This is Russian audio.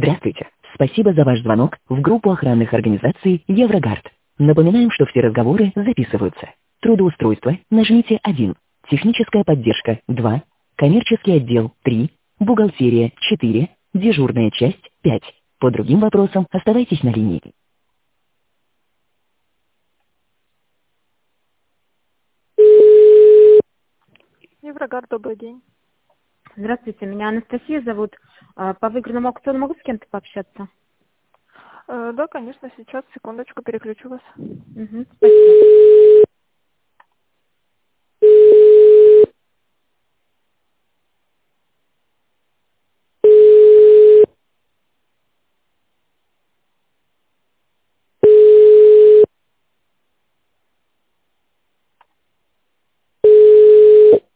Здравствуйте. Спасибо за ваш звонок в группу охранных организаций Еврогард. Напоминаем, что все разговоры записываются. Трудоустройство нажмите 1, техническая поддержка 2, коммерческий отдел 3, бухгалтерия 4, дежурная часть 5. По другим вопросам оставайтесь на линии. Еврогард, добрый день. Здравствуйте, меня Анастасия зовут. По выигранному аукциону могу с кем-то пообщаться? Да, конечно, сейчас, секундочку, переключу вас. Спасибо.